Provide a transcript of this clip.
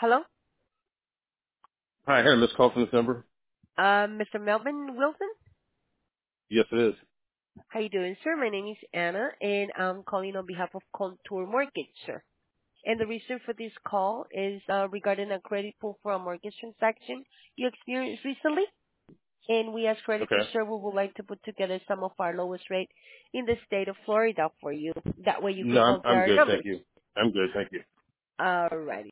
Hello? Hi, I had a missed call from this number. Mr. Melvin Wilson? Yes, it is. How you doing, sir? My name is Anna, and I'm calling on behalf of Contour Mortgage, sir. And the reason for this call is regarding a credit pull for a mortgage transaction you experienced recently. And we as creditors, Okay. sir, we would like to put together some of our lowest rate in the state of Florida for you. That way you No, could I'm compare our good, thank numbers. you. I'm good, thank you. Alrighty.